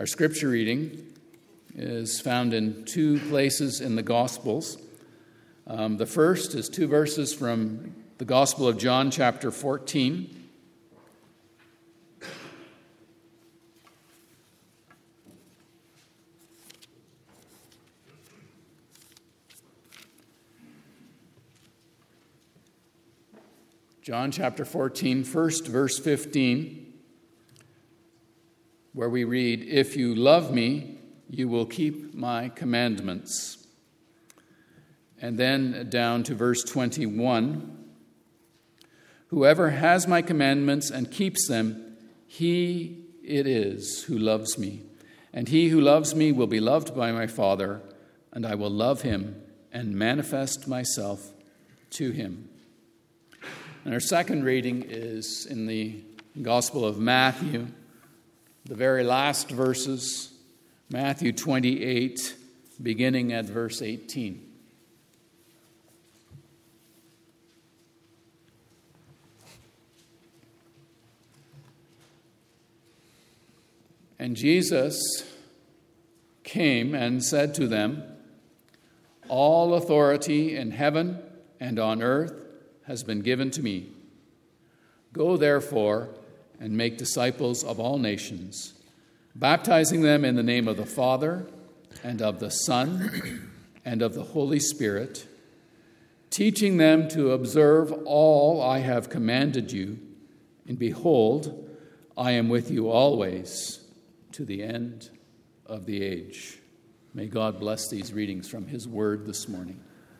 Our scripture reading is found in two places in the Gospels. The first is two verses from the Gospel of John, chapter 14. John chapter 14, first verse 15, where we read, "If you love me, you will keep my commandments." And then down to verse 21, "Whoever has my commandments and keeps them, he it is who loves me. And he who loves me will be loved by my Father, and I will love him and manifest myself to him." And our second reading is in the Gospel of Matthew, the very last verses, Matthew 28, beginning at verse 18. "And Jesus came and said to them, 'All authority in heaven and on earth has been given to me. Go therefore and make disciples of all nations, baptizing them in the name of the Father and of the Son and of the Holy Spirit, teaching them to observe all I have commanded you. And behold, I am with you always to the end of the age.'" May God bless these readings from his word this morning.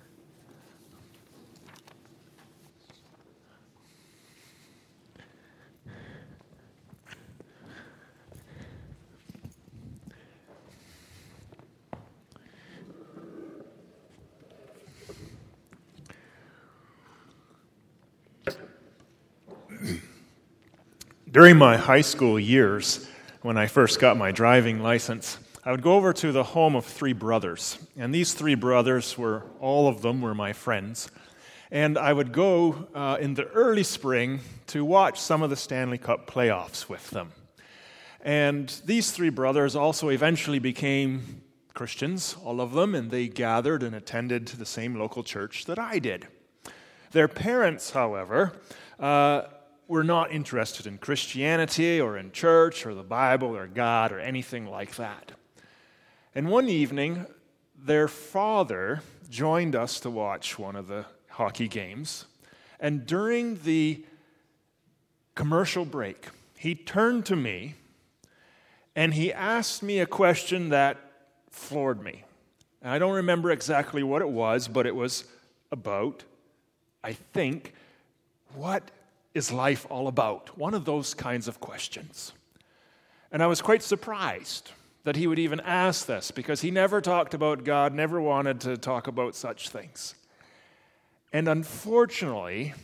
During my high school years, when I first got my driving license, I would go over to the home of three brothers. And these three brothers all of them were my friends. And I would go in the early spring to watch some of the Stanley Cup playoffs with them. And these three brothers also eventually became Christians, all of them, and they gathered and attended the same local church that I did. Their parents, however, were not interested in Christianity or in church or the Bible or God or anything like that. And one evening, their father joined us to watch one of the hockey games. And during the commercial break, he turned to me and he asked me a question that floored me. And I don't remember exactly what it was, but it was about, I think, what is life all about? One of those kinds of questions. And I was quite surprised that he would even ask this, because he never talked about God, never wanted to talk about such things. And unfortunately,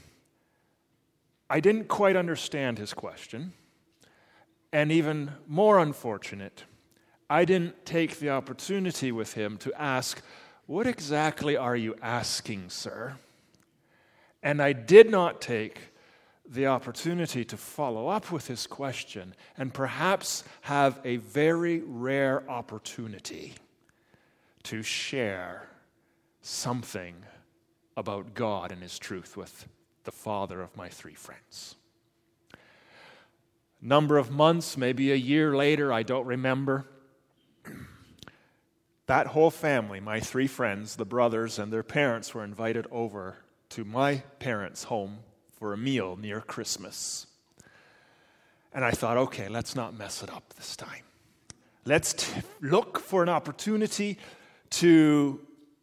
I didn't quite understand his question. And even more unfortunate, I didn't take the opportunity with him to ask, "What exactly are you asking, sir?" And I did not take the opportunity to follow up with his question and perhaps have a very rare opportunity to share something about God and his truth with the father of my three friends. Number of months, maybe a year later, I don't remember, that whole family, my three friends, the brothers and their parents, were invited over to my parents' home for a meal near Christmas. And I thought, okay, let's not mess it up this time. Let's look for an opportunity to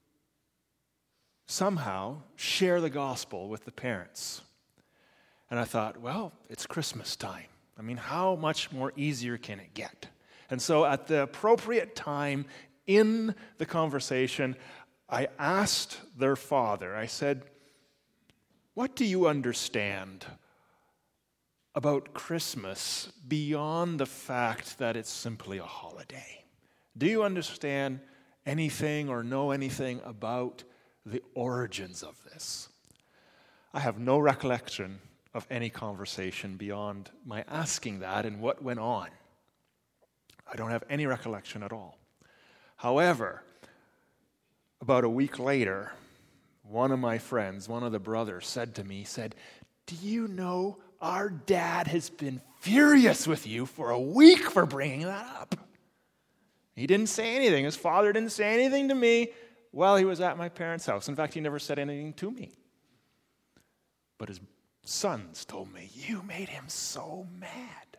somehow share the gospel with the parents. And I thought, well, it's Christmas time. I mean, how much more easier can it get? And so at the appropriate time in the conversation, I asked their father, I said, "What do you understand about Christmas beyond the fact that it's simply a holiday? Do you understand anything or know anything about the origins of this?" I have no recollection of any conversation beyond my asking that and what went on. I don't have any recollection at all. However, about a week later, one of my friends, one of the brothers, said to me, "Do you know our dad has been furious with you for a week for bringing that up?" He didn't say anything. His father didn't say anything to me while he was at my parents' house. In fact, he never said anything to me. But his sons told me, "You made him so mad."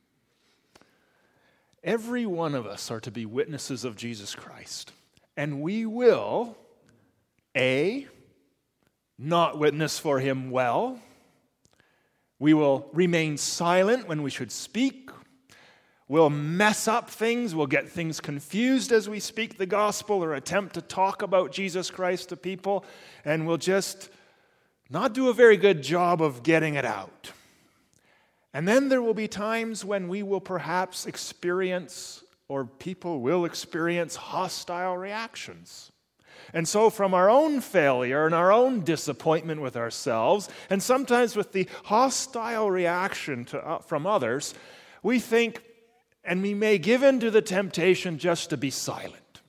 Every one of us are to be witnesses of Jesus Christ. And we will, A, not witness for him well. We will remain silent when we should speak. We'll mess up things. We'll get things confused as we speak the gospel or attempt to talk about Jesus Christ to people. And we'll just not do a very good job of getting it out. And then there will be times when we will perhaps experience, or people will experience, hostile reactions. And so from our own failure and our own disappointment with ourselves, and sometimes with the hostile reaction from others, we think, and we may give in to the temptation just to be silent.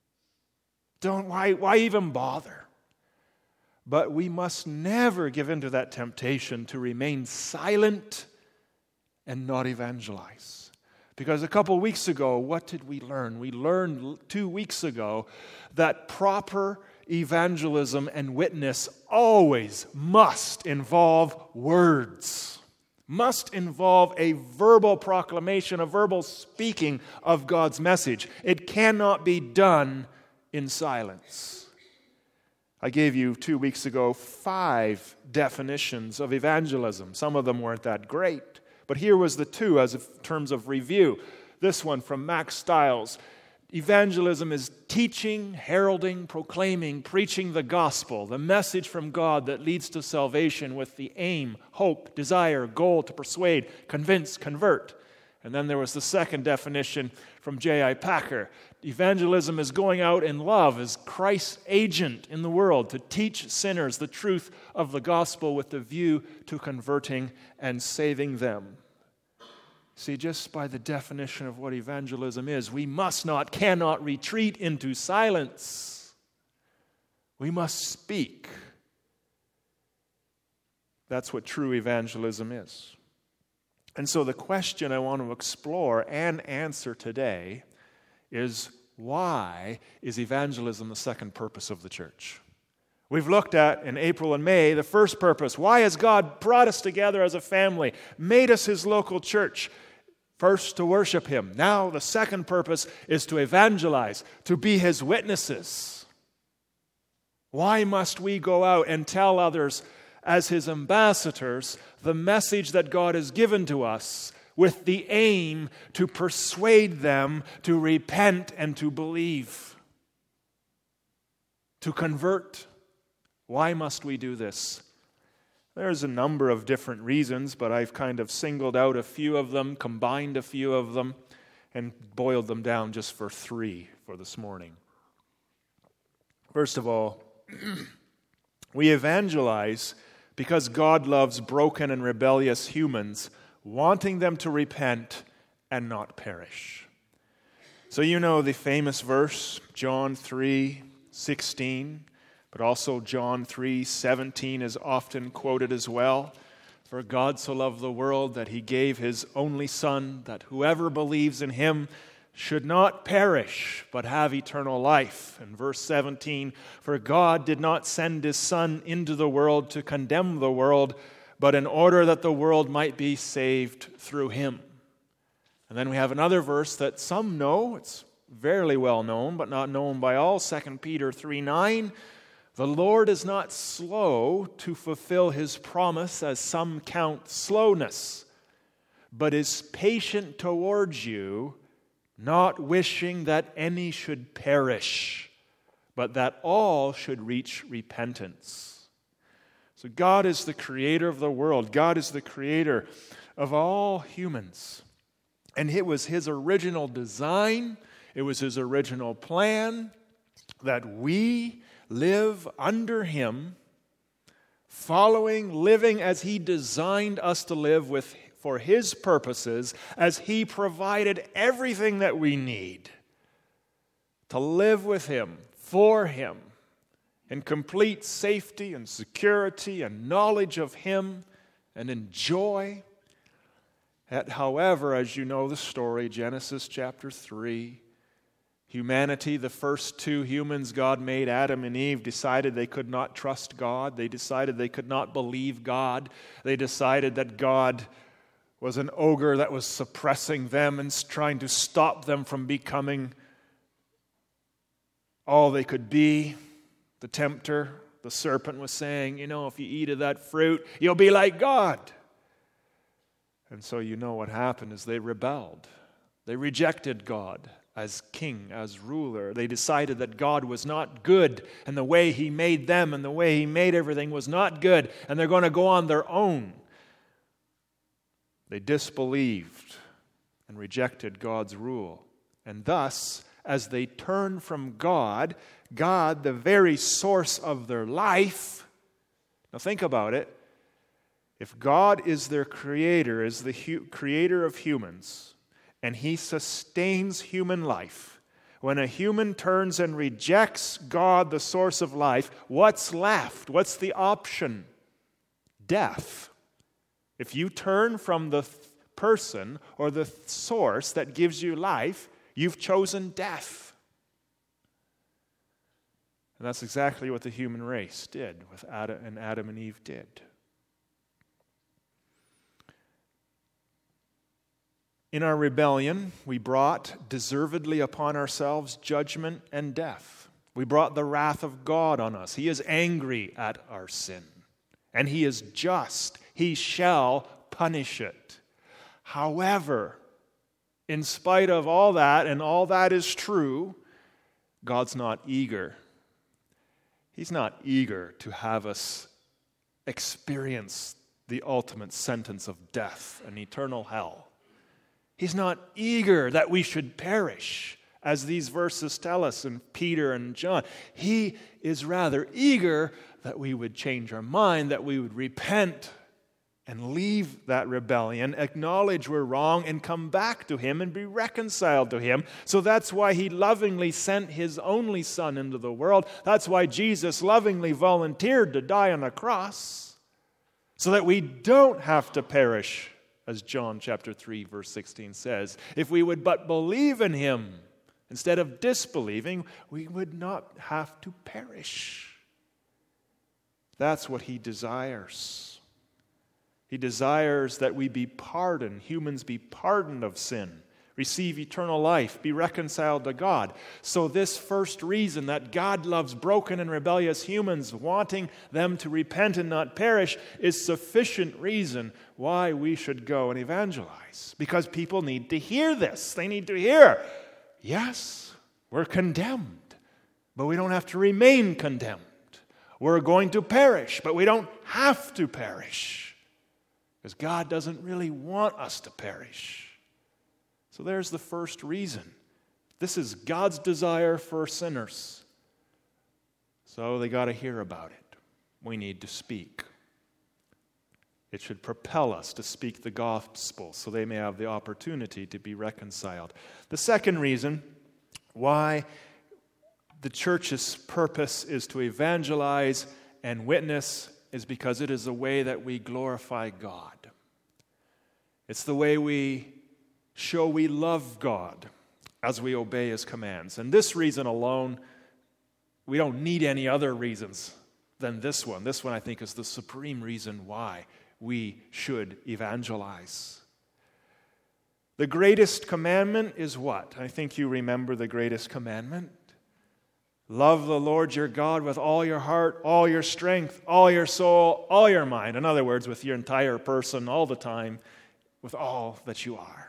Why even bother? But we must never give in to that temptation to remain silent and not evangelize. Because a couple weeks ago, what did we learn? We learned 2 weeks ago that proper evangelism and witness always must involve words. Must involve a verbal proclamation, a verbal speaking of God's message. It cannot be done in silence. I gave you 2 weeks ago 5 definitions of evangelism. Some of them weren't that great, but here was the 2 as in terms of review. This one from Max Stiles. Evangelism is teaching, heralding, proclaiming, preaching the gospel, the message from God that leads to salvation with the aim, hope, desire, goal to persuade, convince, convert. And then there was the second definition from J.I. Packer. Evangelism is going out in love as Christ's agent in the world to teach sinners the truth of the gospel with the view to converting and saving them. See, just by the definition of what evangelism is, we cannot retreat into silence. We must speak. That's what true evangelism is. And so the question I want to explore and answer today is, why is evangelism the second purpose of the church? We've looked at, in April and May, the first purpose. Why has God brought us together as a family, made us his local church? First, to worship him. Now, the second purpose is to evangelize, to be his witnesses. Why must we go out and tell others, as his ambassadors, the message that God has given to us, with the aim to persuade them to repent and to believe, to convert? Why must we do this? There's a number of different reasons, but I've kind of singled out a few of them, combined a few of them, and boiled them down just for 3 for this morning. First of all, we evangelize because God loves broken and rebellious humans, wanting them to repent and not perish. So you know the famous verse, John 3:16, but also John 3:17 is often quoted as well. For God so loved the world that he gave his only Son, that whoever believes in him should not perish, but have eternal life. And verse 17, for God did not send his Son into the world to condemn the world, but in order that the world might be saved through him. And then we have another verse that some know, it's fairly well known, but not known by all, 2 Peter 3:9. The Lord is not slow to fulfill his promise, as some count slowness, but is patient towards you, not wishing that any should perish, but that all should reach repentance. So God is the creator of the world. God is the creator of all humans. And it was his original design, it was his original plan that we live under him, living as he designed us to live, with for His purposes as He provided everything that we need to live with Him, for Him, in complete safety and security and knowledge of Him and in joy. However, as you know the story, Genesis chapter 3, humanity, the first two humans God made, Adam and Eve, decided they could not trust God. They decided they could not believe God. They decided that God was an ogre that was suppressing them and trying to stop them from becoming all they could be. The tempter, the serpent, was saying, if you eat of that fruit, you'll be like God. And so you know what happened is they rebelled. They rejected God as king, as ruler. They decided that God was not good, and the way He made them and the way He made everything was not good, and they're going to go on their own. They disbelieved and rejected God's rule. And thus, as they turned from God, the very source of their life. Now think about it. If God is their creator, is the creator of humans, and He sustains human life, when a human turns and rejects God, the source of life, what's left? What's the option? Death. If you turn from the person or the source that gives you life, you've chosen death. And that's exactly what the human race did, with Adam and Eve did. In our rebellion, we brought deservedly upon ourselves judgment and death. We brought the wrath of God on us. He is angry at our sin, and He is just. He shall punish it. However, in spite of all that, and all that is true, God's not eager. He's not eager to have us experience the ultimate sentence of death and eternal hell. He's not eager that we should perish, as these verses tell us in Peter and John. He is rather eager that we would change our mind, that we would repent and leave that rebellion, acknowledge we're wrong, and come back to Him and be reconciled to Him. So that's why He lovingly sent His only Son into the world. That's why Jesus lovingly volunteered to die on a cross, so that we don't have to perish, as John chapter 3, verse 16 says. If we would but believe in Him instead of disbelieving, we would not have to perish. That's what He desires. He desires that we be pardoned, humans be pardoned of sin, receive eternal life, be reconciled to God. So this first reason that God loves broken and rebellious humans, wanting them to repent and not perish, is sufficient reason why we should go and evangelize. Because people need to hear this. They need to hear, yes, we're condemned, but we don't have to remain condemned. We're going to perish, but we don't have to perish. Because God doesn't really want us to perish. So there's the first reason. This is God's desire for sinners. So they got to hear about it. We need to speak. It should propel us to speak the gospel so they may have the opportunity to be reconciled. The second reason why the church's purpose is to evangelize and witness is because it is a way that we glorify God. It's the way we show we love God as we obey His commands. And this reason alone, we don't need any other reasons than this one. This one, I think, is the supreme reason why we should evangelize. The greatest commandment is what? I think you remember the greatest commandment. Love the Lord your God with all your heart, all your strength, all your soul, all your mind. In other words, with your entire person, all the time, with all that you are.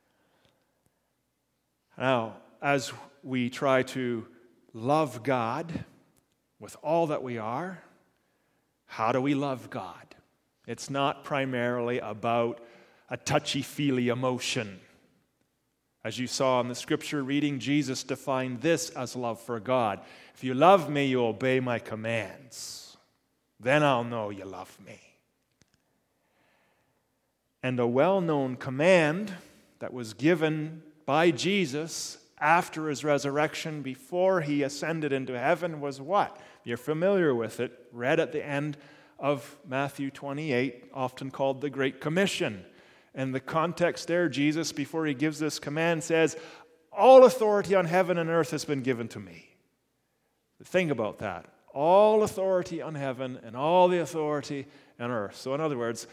Now, as we try to love God with all that we are, how do we love God? It's not primarily about a touchy-feely emotion. As you saw in the scripture reading, Jesus defined this as love for God. If you love me, you obey my commands. Then I'll know you love me. And a well-known command that was given by Jesus after his resurrection, before he ascended into heaven, was what? You're familiar with it, read at the end of Matthew 28, often called the Great Commission. And the context there, Jesus, before he gives this command, says, all authority on heaven and earth has been given to me. Think about that. All authority on heaven and all the authority on earth. So in other words,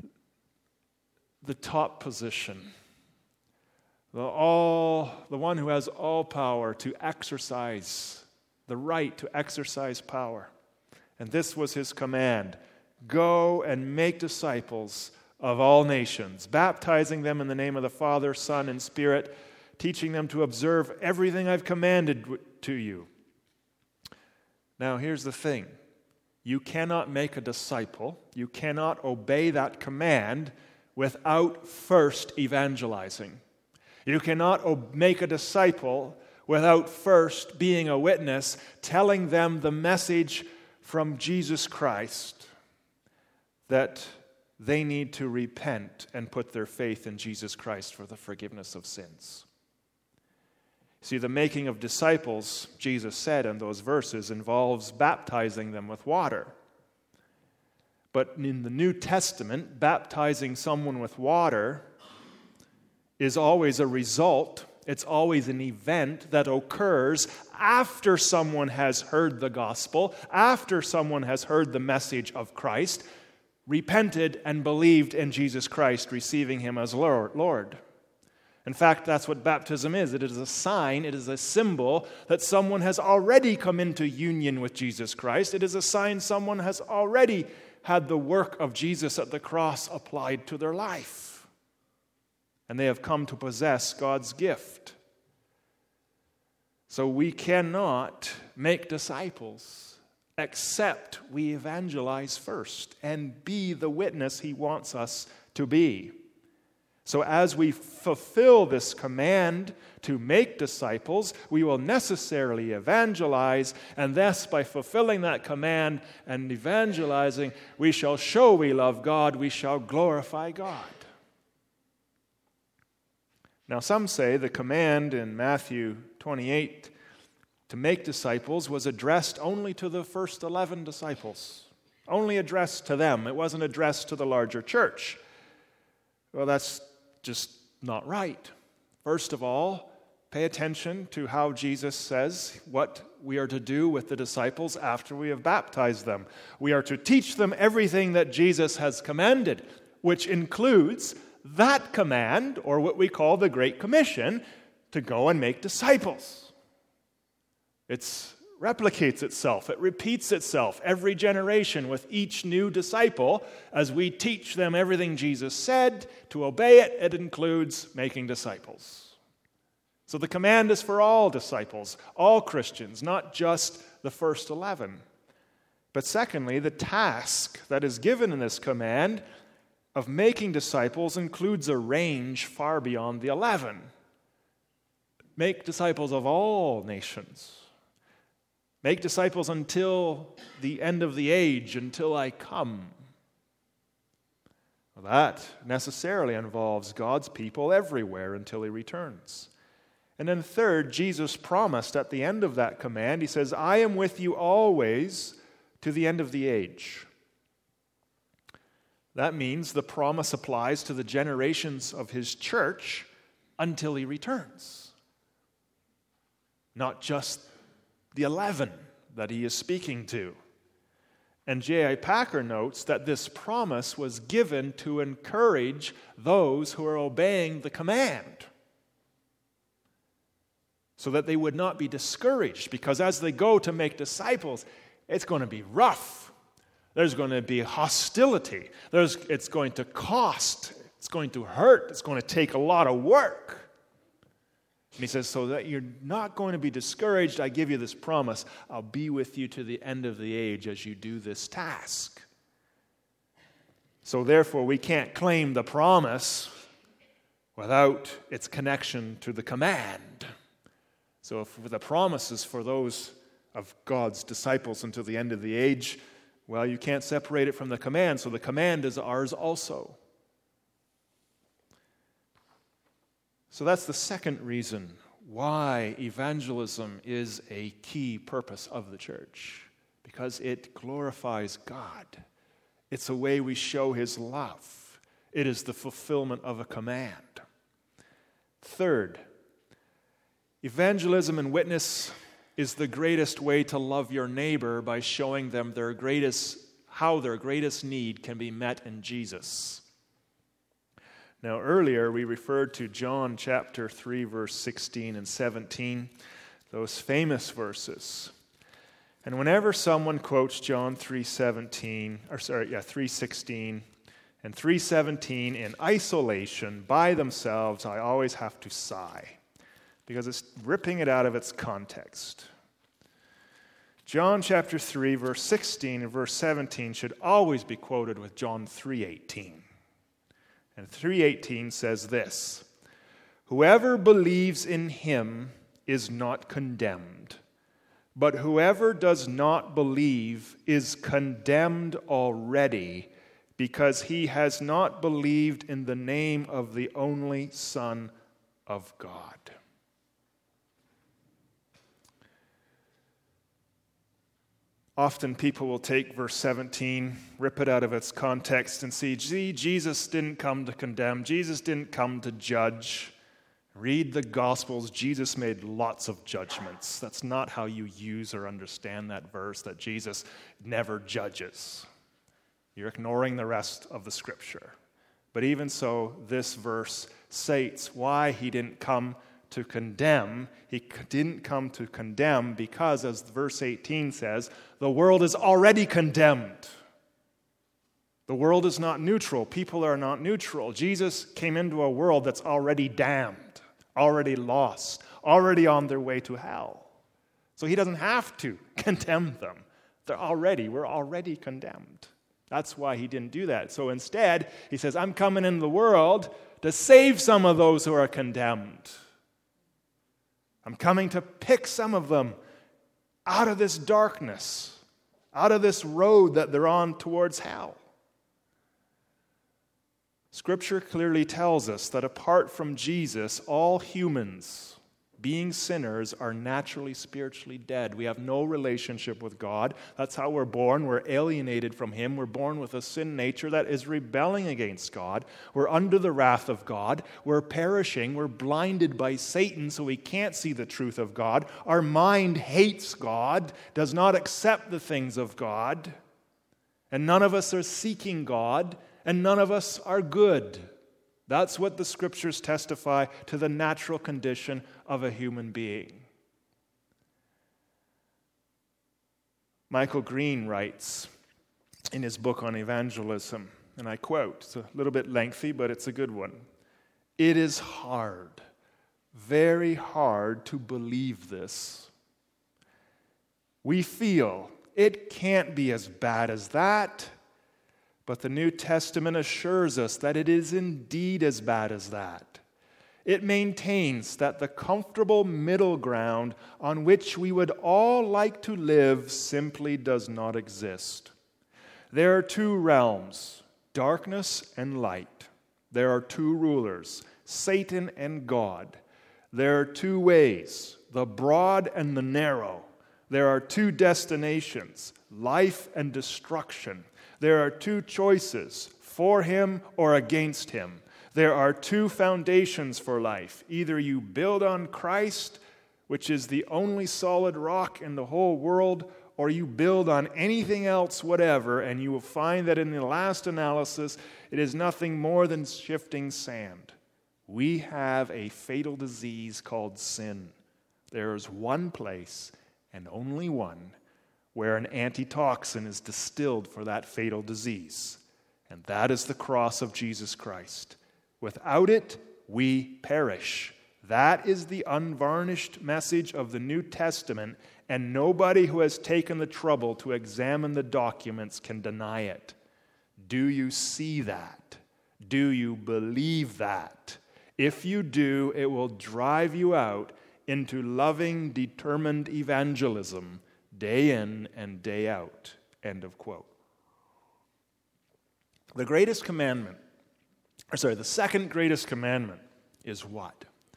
the top position, the one who has all power to exercise, the right to exercise power. And this was his command: go and make disciples of all nations, baptizing them in the name of the Father, Son, and Spirit, teaching them to observe everything I've commanded to you. Now, here's the thing. You cannot make a disciple, you cannot obey that command without first evangelizing. You cannot make a disciple without first being a witness, telling them the message from Jesus Christ that they need to repent and put their faith in Jesus Christ for the forgiveness of sins. See, the making of disciples, Jesus said in those verses, involves baptizing them with water. But in the New Testament, baptizing someone with water is always a result, it's always an event that occurs after someone has heard the gospel, after someone has heard the message of Christ, repented and believed in Jesus Christ, receiving him as Lord. In fact, that's what baptism is. It is a sign, it is a symbol that someone has already come into union with Jesus Christ. It is a sign someone has already had the work of Jesus at the cross applied to their life. And they have come to possess God's gift. So we cannot make disciples except we evangelize first and be the witness he wants us to be. So as we fulfill this command to make disciples, we will necessarily evangelize, and thus by fulfilling that command and evangelizing, we shall show we love God, we shall glorify God. Now some say the command in Matthew 28 to make disciples was addressed only to the first 11 disciples, only addressed to them. It wasn't addressed to the larger church. Well, that's just not right. First of all, pay attention to how Jesus says what we are to do with the disciples after we have baptized them. We are to teach them everything that Jesus has commanded, which includes that command, or what we call the Great Commission, to go and make disciples. It replicates itself. It repeats itself every generation with each new disciple. As we teach them everything Jesus said, to obey it, it includes making disciples. So the command is for all disciples, all Christians, not just the first 11. But secondly, the task that is given in this command of making disciples includes a range far beyond the 11. Make disciples of all nations. Make disciples until the end of the age, until I come. Well, that necessarily involves God's people everywhere until he returns. And then third, Jesus promised at the end of that command, he says, I am with you always to the end of the age. That means the promise applies to the generations of his church until he returns. Not just the 11 that he is speaking to. And J.I. Packer notes that this promise was given to encourage those who are obeying the command, so that they would not be discouraged, because as they go to make disciples, it's going to be rough. There's going to be hostility. It's going to cost. It's going to hurt. It's going to take a lot of work. And he says, so that you're not going to be discouraged, I give you this promise. I'll be with you to the end of the age as you do this task. So therefore, we can't claim the promise without its connection to the command. So if the promise is for those of God's disciples until the end of the age, well, you can't separate it from the command. So the command is ours also. So that's the second reason why evangelism is a key purpose of the church, because it glorifies God. It's a way we show His love. It is the fulfillment of a command. Third, evangelism and witness is the greatest way to love your neighbor by showing them how their greatest need can be met in Jesus. Now, earlier we referred to John chapter 3, verse 16 and 17, those famous verses. And whenever someone quotes John 3:16 and 3:17 in isolation by themselves, I always have to sigh, because it's ripping it out of its context. John chapter 3, verse 16 and verse 17 should always be quoted with John 3:18. And 3:18 says this: "Whoever believes in Him is not condemned, but whoever does not believe is condemned already, because he has not believed in the name of the only Son of God." Often people will take verse 17, rip it out of its context, and see, Jesus didn't come to condemn. Jesus didn't come to judge. Read the Gospels. Jesus made lots of judgments. That's not how you use or understand that verse, that Jesus never judges. You're ignoring the rest of the Scripture. But even so, this verse states why He didn't come to condemn. He didn't come to condemn because, as verse 18 says, the world is already condemned. The world is not neutral. People are not neutral. Jesus came into a world that's already damned, already lost, already on their way to hell. So He doesn't have to condemn them. We're already condemned. That's why He didn't do that. So instead, He says, I'm coming in the world to save some of those who are condemned. I'm coming to pick some of them out of this darkness, out of this road that they're on towards hell. Scripture clearly tells us that apart from Jesus, all humans, being sinners, are naturally spiritually dead. We have no relationship with God. That's how we're born. We're alienated from Him. We're born with a sin nature that is rebelling against God. We're under the wrath of God. We're perishing. We're blinded by Satan, so we can't see the truth of God. Our mind hates God, does not accept the things of God. And none of us are seeking God, and none of us are good. That's what the Scriptures testify to the natural condition of a human being. Michael Green writes in his book on evangelism, and I quote, it's a little bit lengthy, but it's a good one. "It is hard, very hard to believe this. We feel it can't be as bad as that. But the New Testament assures us that it is indeed as bad as that. It maintains that the comfortable middle ground on which we would all like to live simply does not exist. There are two realms, darkness and light. There are two rulers, Satan and God. There are two ways, the broad and the narrow. There are two destinations, life and destruction. There are two choices, for Him or against Him. There are two foundations for life. Either you build on Christ, which is the only solid rock in the whole world, or you build on anything else, whatever, and you will find that in the last analysis, it is nothing more than shifting sand. We have a fatal disease called sin. There is one place, and only one, where an antitoxin is distilled for that fatal disease. And that is the cross of Jesus Christ. Without it, we perish. That is the unvarnished message of the New Testament, and nobody who has taken the trouble to examine the documents can deny it. Do you see that? Do you believe that? If you do, it will drive you out into loving, determined evangelism, day in and day out. End of quote. The second greatest commandment is what?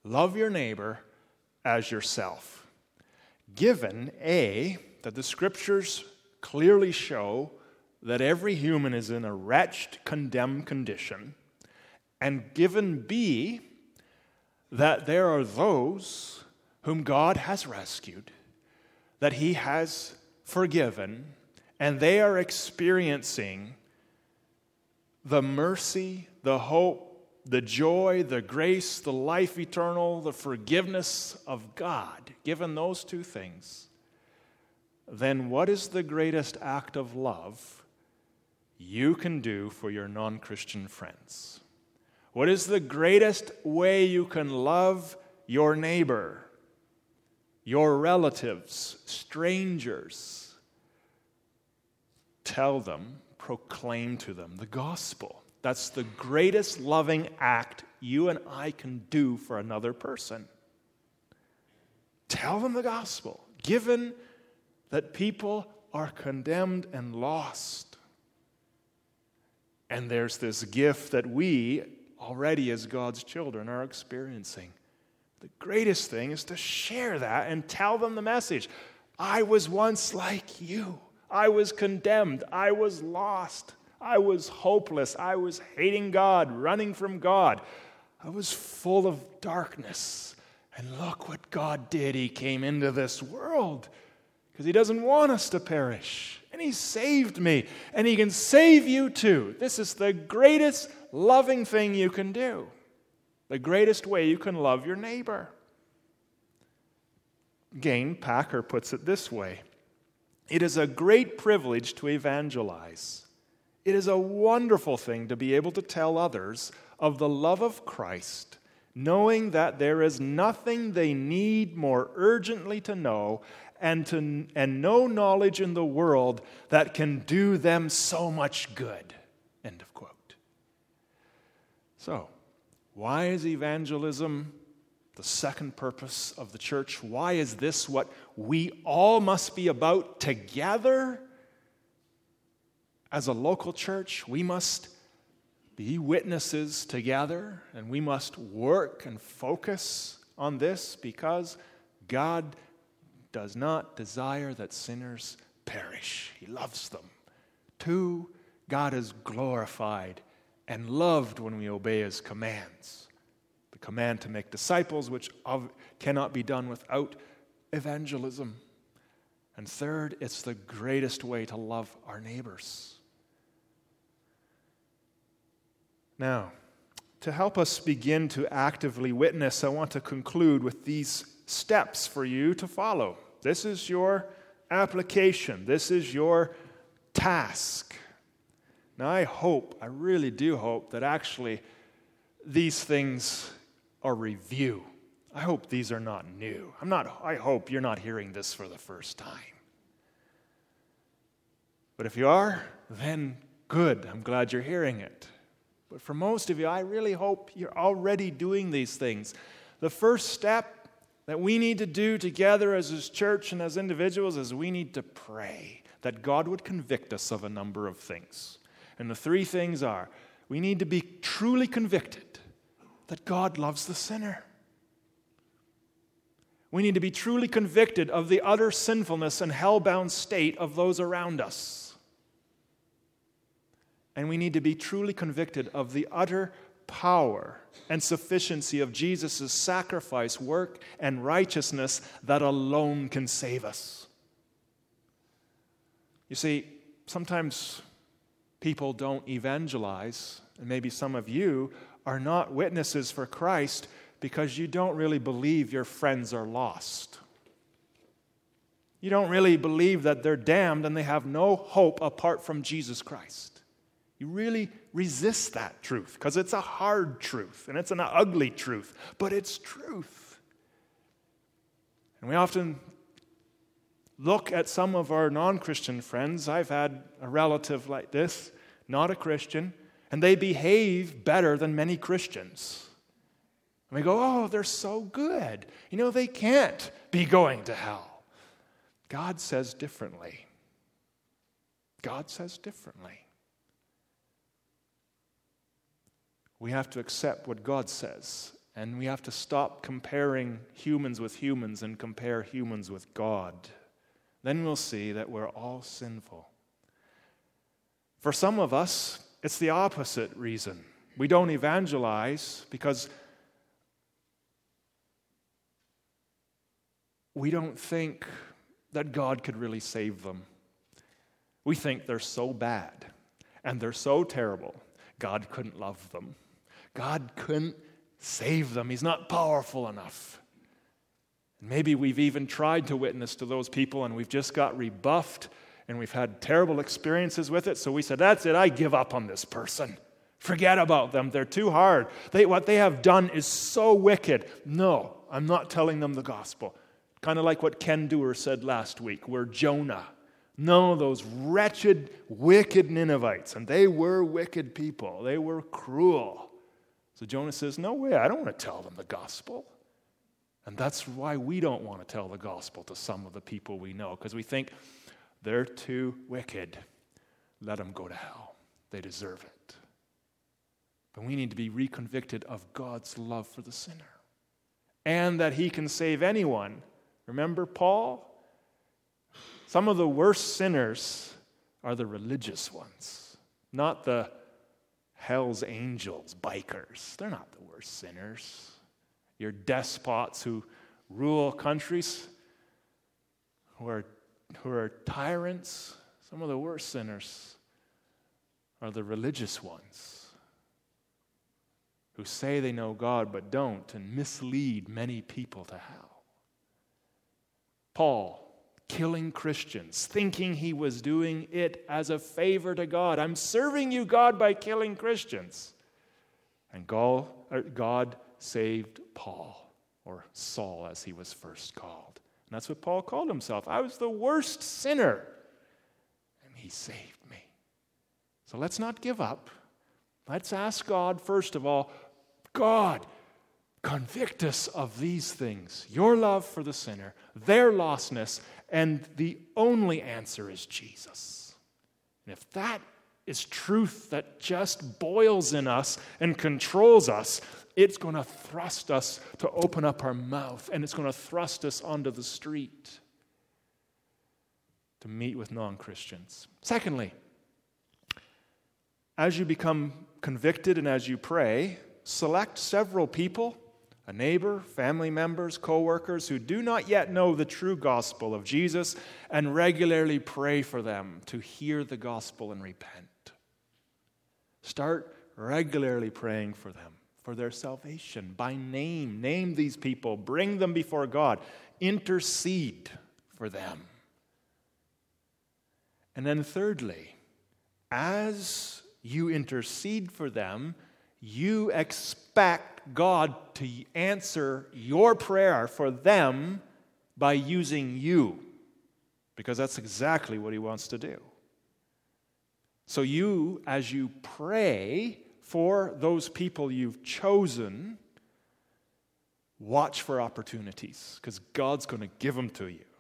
Love your neighbor as yourself. Given, A, that the Scriptures clearly show that every human is in a wretched, condemned condition, and given, B, that there are those whom God has rescued, that He has forgiven, and they are experiencing the mercy, the hope, the joy, the grace, the life eternal, the forgiveness of God. Given those two things, then what is the greatest act of love you can do for your non-Christian friends? What is the greatest way you can love your neighbor, your relatives, strangers? Tell them, proclaim to them the gospel. That's the greatest loving act you and I can do for another person. Tell them the gospel, given that people are condemned and lost. And there's this gift that we, already as God's children, are experiencing. The greatest thing is to share that and tell them the message. I was once like you. I was condemned. I was lost. I was hopeless. I was hating God, running from God. I was full of darkness. And look what God did. He came into this world because He doesn't want us to perish. And He saved me. And He can save you too. This is the greatest loving thing you can do. The greatest way you can love your neighbor. Again, Packer puts it this way. It is a great privilege to evangelize. It is a wonderful thing to be able to tell others of the love of Christ, knowing that there is nothing they need more urgently to know and no knowledge in the world that can do them so much good. End of quote. So, why is evangelism the second purpose of the church? Why is this what we all must be about together? As a local church, we must be witnesses together, and we must work and focus on this because God does not desire that sinners perish. He loves them. 2, God is glorified and loved when we obey His commands. The command to make disciples, which cannot be done without evangelism. And 3rd, it's the greatest way to love our neighbors. Now, to help us begin to actively witness, I want to conclude with these steps for you to follow. This is your application. This is your task. Now, I really do hope that actually these things are review. I hope these are not new. I hope you're not hearing this for the first time. But if you are, then good. I'm glad you're hearing it. But for most of you, I really hope you're already doing these things. The first step that we need to do together as His church and as individuals is we need to pray that God would convict us of a number of things. And the 3 things are, we need to be truly convicted that God loves the sinner. We need to be truly convicted of the utter sinfulness and hell-bound state of those around us. And we need to be truly convicted of the utter power and sufficiency of Jesus' sacrifice, work, and righteousness that alone can save us. You see, sometimes people don't evangelize, and maybe some of you are not witnesses for Christ because you don't really believe your friends are lost. You don't really believe that they're damned and they have no hope apart from Jesus Christ. You really resist that truth because it's a hard truth and it's an ugly truth, but it's truth. And we often look at some of our non-Christian friends. I've had a relative like this, not a Christian, and they behave better than many Christians. And we go, oh, they're so good. You know, they can't be going to hell. God says differently. God says differently. We have to accept what God says And we have to stop comparing humans with humans and compare humans with God. Then we'll see that we're all sinful. For some of us, it's the opposite reason. We don't evangelize because we don't think that God could really save them. We think they're so bad and they're so terrible, God couldn't love them. God couldn't save them. He's not powerful enough. Maybe we've even tried to witness to those people and we've just got rebuffed and we've had terrible experiences with it. So we said, that's it, I give up on this person. Forget about them. They're too hard. What they have done is so wicked. No, I'm not telling them the gospel. Kind of like what Ken Dewar said last week. We're Jonah. No, those wretched, wicked Ninevites. And they were wicked people. They were cruel. So Jonah says, no way, I don't want to tell them the gospel. And that's why we don't want to tell the gospel to some of the people we know. Because we think they're too wicked. Let them go to hell. They deserve it. But we need to be reconvicted of God's love for the sinner. And that he can save anyone. Remember Paul? Some of the worst sinners are the religious ones. Not the Hell's Angels, bikers. They're not the worst sinners. Your despots who rule countries, who are tyrants, some of the worst sinners are the religious ones who say they know God but don't and mislead many people to hell. Paul, killing Christians, thinking he was doing it as a favor to God. I'm serving you, God, by killing Christians. And God saved Paul, or Saul as he was first called. And that's what Paul called himself. I was the worst sinner, and he saved me. So let's not give up. Let's ask God, first of all, God, convict us of these things. Your love for the sinner, their lostness, and the only answer is Jesus. And if that is truth that just boils in us and controls us, it's going to thrust us to open up our mouth, and it's going to thrust us onto the street to meet with non-Christians. Secondly, as you become convicted and as you pray, select several people, a neighbor, family members, co-workers who do not yet know the true gospel of Jesus, and regularly pray for them to hear the gospel and repent. Start regularly praying for them, for their salvation, by name. Name these people. Bring them before God. Intercede for them. And then thirdly, as you intercede for them, you expect God to answer your prayer for them by using you, because that's exactly what he wants to do. So you, as you pray for those people you've chosen, watch for opportunities, because God's going to give them to you.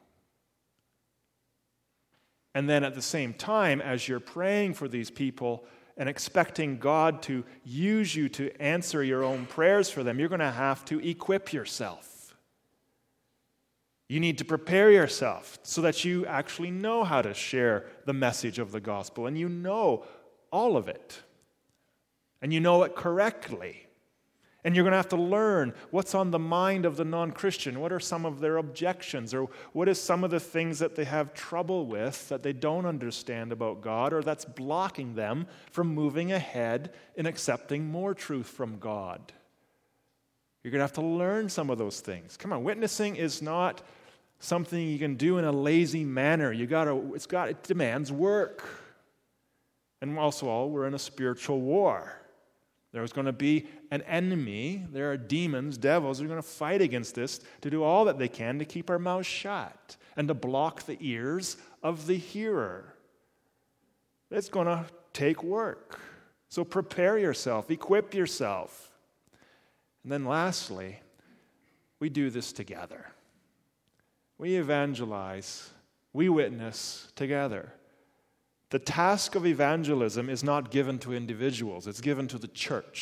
And then at the same time, as you're praying for these people and expecting God to use you to answer your own prayers for them, you're going to have to equip yourself. You need to prepare yourself so that you actually know how to share the message of the gospel, and you know all of it, and you know it correctly. And you're going to have to learn what's on the mind of the non-Christian. What are some of their objections? Or what is some of the things that they have trouble with, that they don't understand about God, or that's blocking them from moving ahead in accepting more truth from God? You're going to have to learn some of those things. Come on, witnessing is not something you can do in a lazy manner. It demands work. And also, we're in a spiritual war. There's going to be an enemy. There are demons, devils who are going to fight against this to do all that they can to keep our mouths shut and to block the ears of the hearer. It's going to take work. So prepare yourself, equip yourself. And then lastly, we do this together. We evangelize, we witness together. The task of evangelism is not given to individuals, it's given to the church.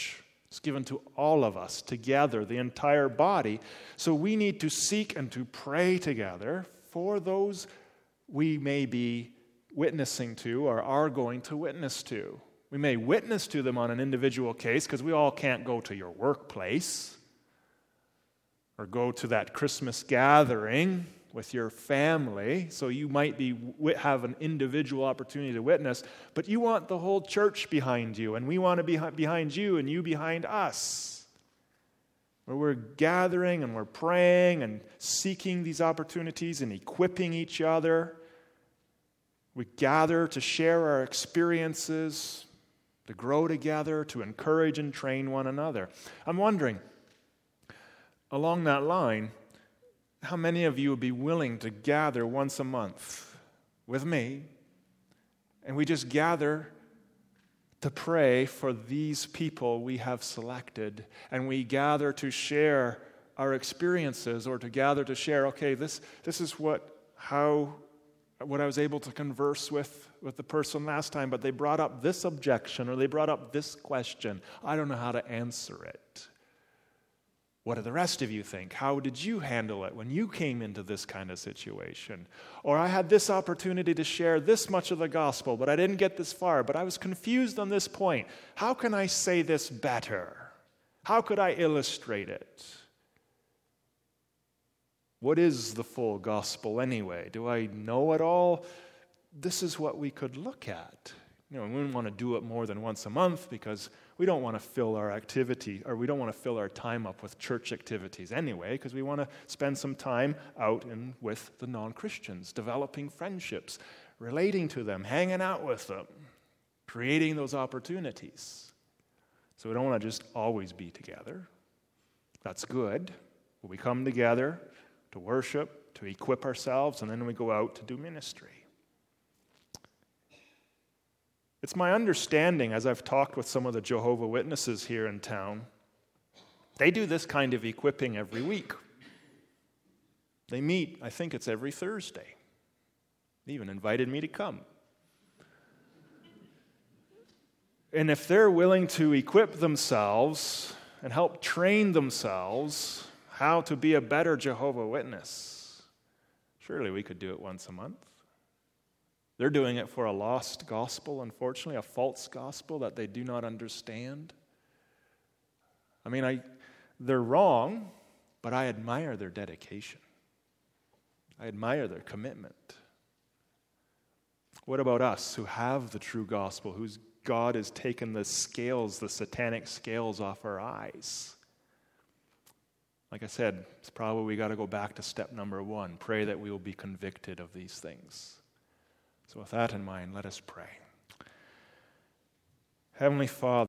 It's given to all of us together, the entire body. So we need to seek and to pray together for those we may be witnessing to or are going to witness to. We may witness to them on an individual case because we all can't go to your workplace or go to that Christmas gathering with your family, so you might have an individual opportunity to witness, but you want the whole church behind you, and we want to be behind you and you behind us, where we're gathering and we're praying and seeking these opportunities and equipping each other. We gather to share our experiences, to grow together, to encourage and train one another. I'm wondering, along that line, how many of you would be willing to gather once a month with me, and we just gather to pray for these people we have selected, and we gather to share our experiences, or to gather to share, okay, this is what I was able to converse with the person last time, but they brought up this objection, or they brought up this question. I don't know how to answer it. What do the rest of you think? How did you handle it when you came into this kind of situation? Or I had this opportunity to share this much of the gospel, but I didn't get this far, but I was confused on this point. How can I say this better? How could I illustrate it? What is the full gospel anyway? Do I know it all? This is what we could look at. We wouldn't want to do it more than once a month because we don't want to fill our activity, or we don't want to fill our time up with church activities anyway, because we want to spend some time out with the non-Christians, developing friendships, relating to them, hanging out with them, creating those opportunities. So we don't want to just always be together. That's good. But we come together to worship, to equip ourselves, and then we go out to do ministry. It's my understanding, as I've talked with some of the Jehovah's Witnesses here in town, they do this kind of equipping every week. They meet, I think it's every Thursday. They even invited me to come. And if they're willing to equip themselves and help train themselves how to be a better Jehovah's Witness, surely we could do it once a month. They're doing it for a lost gospel, unfortunately, a false gospel that they do not understand. They're wrong, but I admire their dedication. I admire their commitment. What about us who have the true gospel, whose God has taken the scales, the satanic scales off our eyes? Like I said, it's probably we got to go back to step number 1, pray that we will be convicted of these things. So with that in mind, let us pray. Heavenly Father,